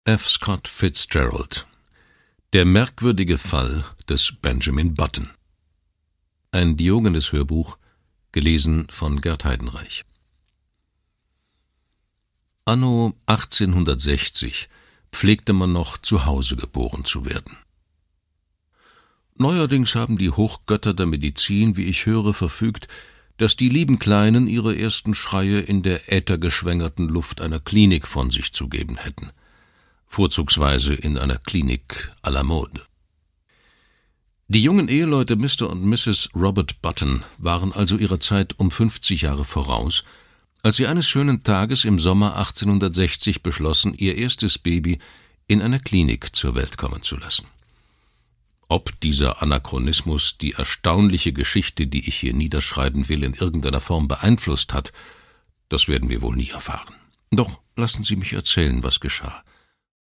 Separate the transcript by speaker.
Speaker 1: F. Scott Fitzgerald. Der merkwürdige Fall des Benjamin Button. Ein Diogenes-Hörbuch, gelesen von Gerd Heidenreich. Anno 1860 pflegte man noch zu Hause geboren zu werden. Neuerdings haben die Hochgötter der Medizin, wie ich höre, verfügt, dass die lieben Kleinen ihre ersten Schreie in der äthergeschwängerten Luft einer Klinik von sich zu geben hätten. Vorzugsweise in einer Klinik à la mode. Die jungen Eheleute Mr. und Mrs. Robert Button waren also ihrer Zeit um 50 Jahre voraus, als sie eines schönen Tages im Sommer 1860 beschlossen, ihr erstes Baby in einer Klinik zur Welt kommen zu lassen. Ob dieser Anachronismus die erstaunliche Geschichte, die ich hier niederschreiben will, in irgendeiner Form beeinflusst hat, das werden wir wohl nie erfahren. Doch lassen Sie mich erzählen, was geschah.